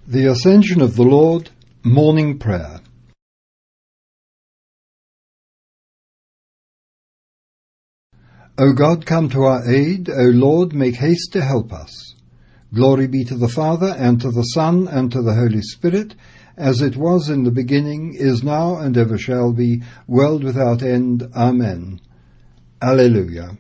The Ascension of the Lord, Morning Prayer. O God, come to our aid. O Lord, make haste to help us. Glory be to the Father, and to the Son, and to the Holy Spirit, as it was in the beginning, is now, and ever shall be, world without end. Amen. Alleluia.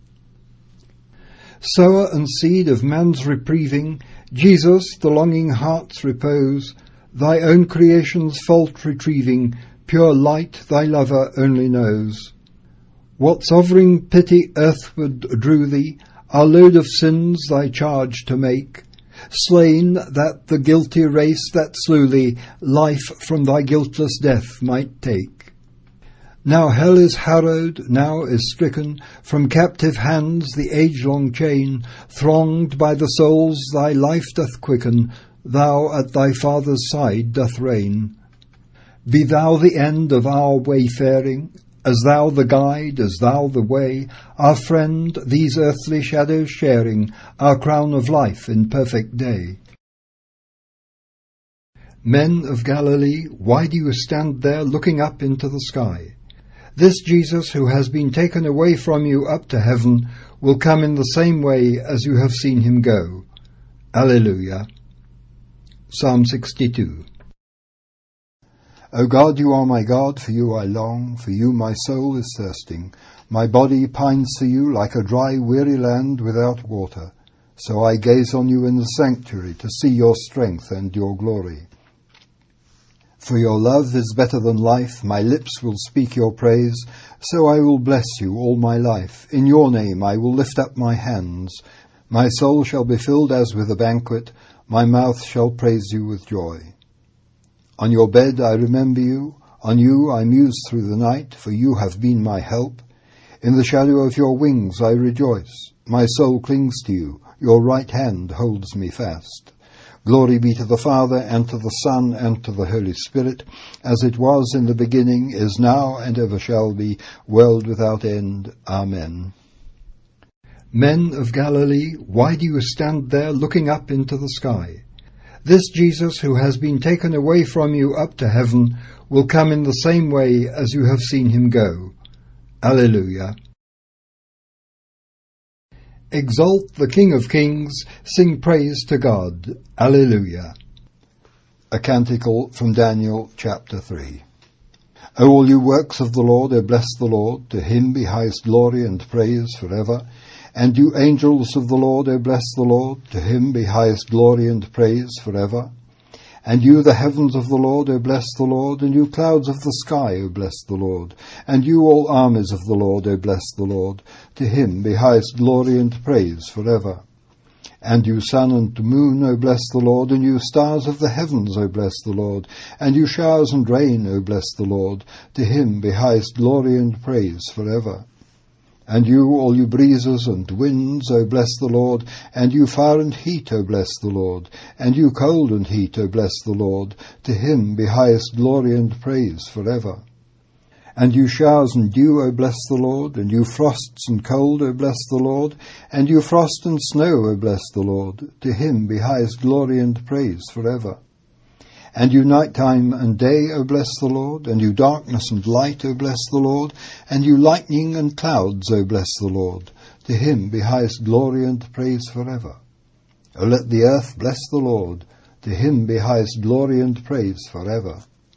Sower and seed of man's reprieving, Jesus, the longing heart's repose, thy own creation's fault retrieving, pure light thy lover only knows. What sovereign pity earthward drew thee, our load of sins thy charge to make, slain that the guilty race that slew thee, life from thy guiltless death might take. Now hell is harrowed, now is stricken, from captive hands the age-long chain, thronged by the souls thy life doth quicken, thou at thy Father's side doth reign. Be thou the end of our wayfaring, as thou the guide, as thou the way, our friend, these earthly shadows sharing, our crown of life in perfect day. Men of Galilee, why do you stand there looking up into the sky? This Jesus, who has been taken away from you up to heaven, will come in the same way as you have seen him go. Alleluia. Psalm 62. O God, you are my God, for you I long, for you my soul is thirsting. My body pines for you like a dry, weary land without water. So I gaze on you in the sanctuary to see your strength and your glory. For your love is better than life, my lips will speak your praise, so I will bless you all my life. In your name I will lift up my hands. My soul shall be filled as with a banquet, my mouth shall praise you with joy. On your bed I remember you, on you I muse through the night, for you have been my help. In the shadow of your wings I rejoice, my soul clings to you, your right hand holds me fast. Glory be to the Father, and to the Son, and to the Holy Spirit, as it was in the beginning, is now, and ever shall be, world without end. Amen. Men of Galilee, why do you stand there looking up into the sky? This Jesus, who has been taken away from you up to heaven, will come in the same way as you have seen him go. Alleluia. Exalt the King of Kings, sing praise to God. Alleluia. A canticle from Daniel chapter 3. O all you works of the Lord, O bless the Lord, to him be highest glory and praise forever. And you angels of the Lord, O bless the Lord, to him be highest glory and praise forever. And you the heavens of the Lord, O bless the Lord, and you clouds of the sky, O bless the Lord. And you all armies of the Lord, O bless the Lord. To him be highest glory and praise forever. And you sun and moon, O bless the Lord, and you stars of the heavens, O bless the Lord. And you showers and rain, O bless the Lord. To him be highest glory and praise forever. And you, all you breezes and winds, O bless the Lord. And you fire and heat, O bless the Lord. And you cold and heat, O bless the Lord. To him be highest glory and praise forever. And you showers and dew, O bless the Lord. And you frosts and cold, O bless the Lord. And you frost and snow, O bless the Lord. To him be highest glory and praise forever. And you night time and day, O bless the Lord. And you darkness and light, O bless the Lord. And you lightning and clouds, O bless the Lord. To him be highest glory and praise forever. O let the earth bless the Lord. To him be highest glory and praise forever.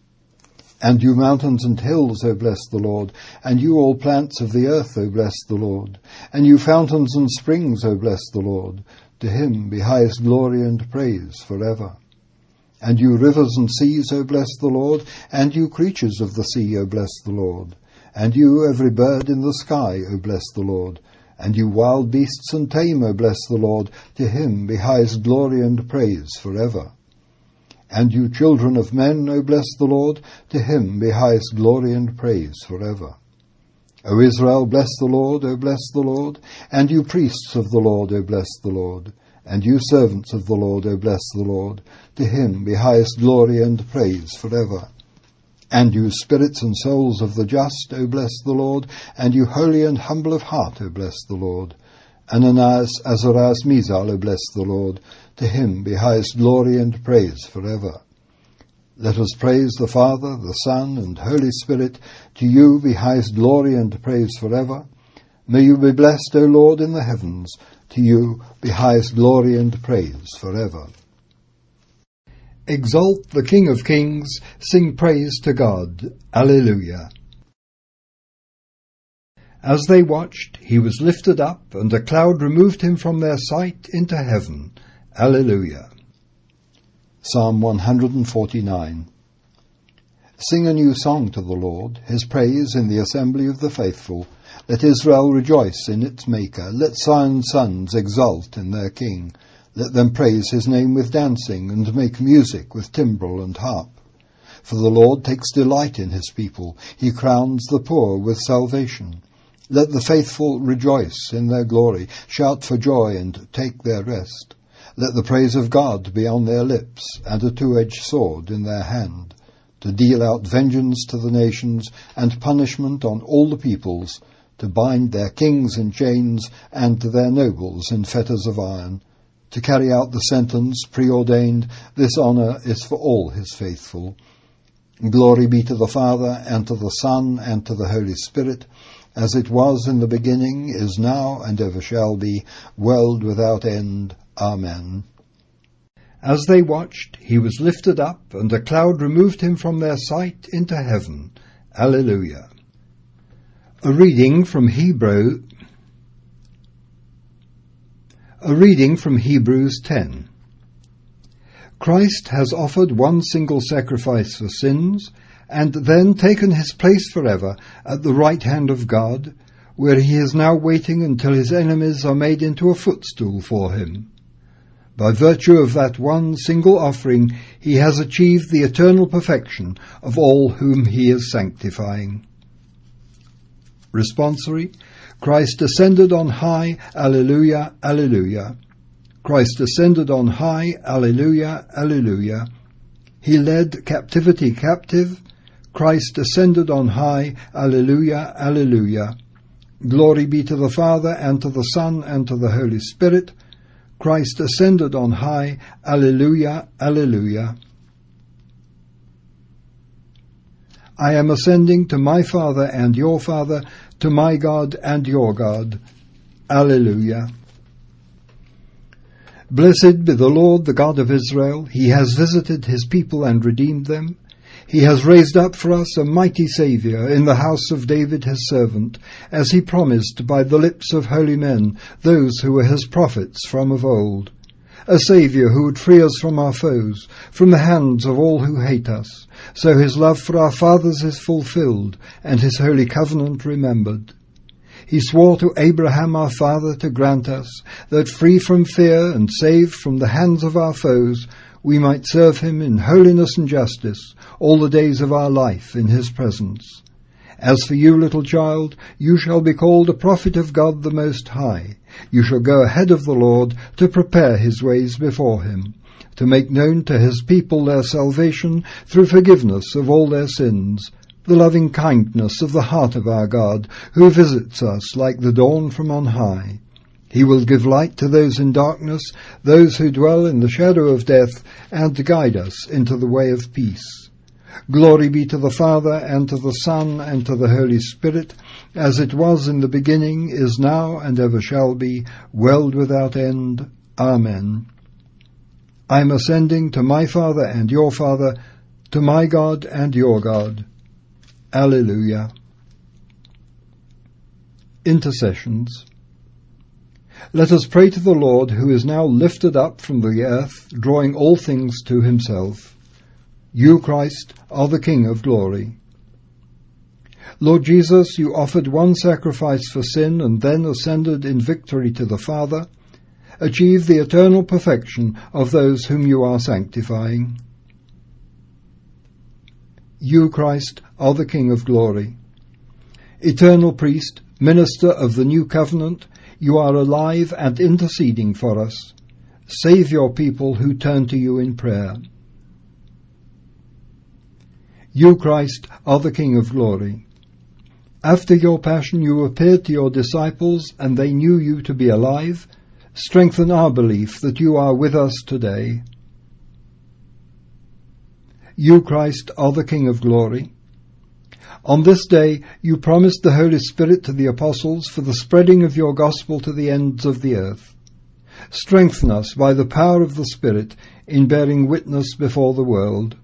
And you mountains and hills, O bless the Lord. And you all plants of the earth, O bless the Lord. And you fountains and springs, O bless the Lord. To him be highest glory and praise forever. And you rivers and seas, O bless the Lord. And you creatures of the sea, O bless the Lord. And you every bird in the sky, O bless the Lord. And you wild beasts and tame, O bless the Lord. To him be highest glory and praise forever. And you children of men, O bless the Lord. To him be highest glory and praise forever. O Israel, bless the Lord, O bless the Lord. And you priests of the Lord, O bless the Lord. And you servants of the Lord, O bless the Lord. To him be highest glory and praise forever. And you spirits and souls of the just, O bless the Lord. And you holy and humble of heart, O bless the Lord. Ananias, Azarias, Misael, O bless the Lord. To him be highest glory and praise forever. Let us praise the Father, the Son, and Holy Spirit. To you be highest glory and praise forever. May you be blessed, O Lord, in the heavens. To you be highest glory and praise forever. Exalt the King of Kings, sing praise to God. Alleluia. As they watched, he was lifted up, and a cloud removed him from their sight into heaven. Alleluia. Psalm 149. Sing a new song to the Lord, his praise in the assembly of the faithful. Let Israel rejoice in its Maker. Let Zion's sons exult in their King. Let them praise his name with dancing, and make music with timbrel and harp. For the Lord takes delight in his people. He crowns the poor with salvation. Let the faithful rejoice in their glory, shout for joy and take their rest. Let the praise of God be on their lips, and a two-edged sword in their hand, to deal out vengeance to the nations, and punishment on all the peoples, to bind their kings in chains, and their nobles in fetters of iron, to carry out the sentence preordained. This honour is for all his faithful. Glory be to the Father, and to the Son, and to the Holy Spirit, as it was in the beginning, is now, and ever shall be, world without end. Amen. As they watched, he was lifted up, and a cloud removed him from their sight into heaven. Alleluia. A reading from Hebrews 10. Christ has offered one single sacrifice for sins, and then taken his place forever at the right hand of God, where he is now waiting until his enemies are made into a footstool for him. By virtue of that one single offering, he has achieved the eternal perfection of all whom he is sanctifying. Responsory. Christ ascended on high, Alleluia, Alleluia. Christ ascended on high, Alleluia, Alleluia. He led captivity captive. Christ ascended on high, Alleluia, Alleluia. Glory be to the Father, and to the Son, and to the Holy Spirit. Christ ascended on high, Alleluia, Alleluia. I am ascending to my Father and your Father, to my God and your God. Alleluia. Blessed be the Lord, the God of Israel. He has visited his people and redeemed them. He has raised up for us a mighty Saviour in the house of David his servant, as he promised by the lips of holy men, those who were his prophets from of old. A Saviour who would free us from our foes, from the hands of all who hate us. So his love for our fathers is fulfilled, and his holy covenant remembered. He swore to Abraham our father to grant us, that free from fear and saved from the hands of our foes, we might serve him in holiness and justice all the days of our life in his presence. As for you, little child, you shall be called a prophet of God the Most High. You shall go ahead of the Lord to prepare his ways before him, to make known to his people their salvation through forgiveness of all their sins, the loving kindness of the heart of our God, who visits us like the dawn from on high. He will give light to those in darkness, those who dwell in the shadow of death, and guide us into the way of peace. Glory be to the Father, and to the Son, and to the Holy Spirit, as it was in the beginning, is now, and ever shall be, world without end. Amen. I am ascending to my Father and your Father, to my God and your God. Alleluia. Intercessions. Let us pray to the Lord, who is now lifted up from the earth, drawing all things to himself. You, Christ, are the King of glory. Lord Jesus, you offered one sacrifice for sin and then ascended in victory to the Father. Achieve the eternal perfection of those whom you are sanctifying. You, Christ, are the King of glory. Eternal priest, minister of the new covenant, you are alive and interceding for us. Save your people who turn to you in prayer. You, Christ, are the King of glory. After your passion you appeared to your disciples, and they knew you to be alive. Strengthen our belief that you are with us today. You, Christ, are the King of glory. On this day you promised the Holy Spirit to the apostles for the spreading of your gospel to the ends of the earth. Strengthen us by the power of the Spirit in bearing witness before the world.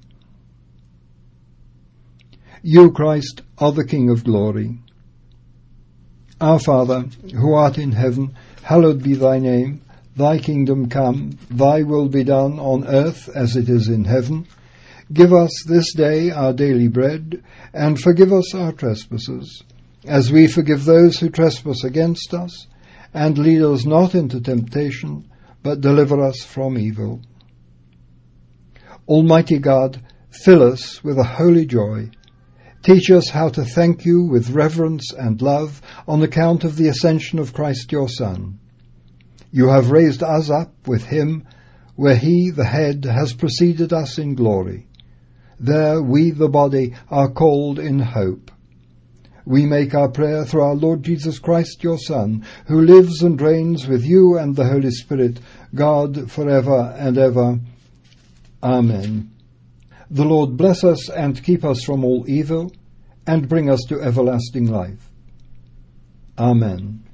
You, Christ, are the King of glory. Our Father, who art in heaven, hallowed be thy name. Thy kingdom come, thy will be done on earth as it is in heaven. Give us this day our daily bread, and forgive us our trespasses, as we forgive those who trespass against us. And lead us not into temptation, but deliver us from evil. Almighty God, fill us with a holy joy. Teach us how to thank you with reverence and love on account of the ascension of Christ your Son. You have raised us up with him, where he, the head, has preceded us in glory. There we, the body, are called in hope. We make our prayer through our Lord Jesus Christ, your Son, who lives and reigns with you and the Holy Spirit, God, forever and ever. Amen. The Lord bless us and keep us from all evil, and bring us to everlasting life. Amen.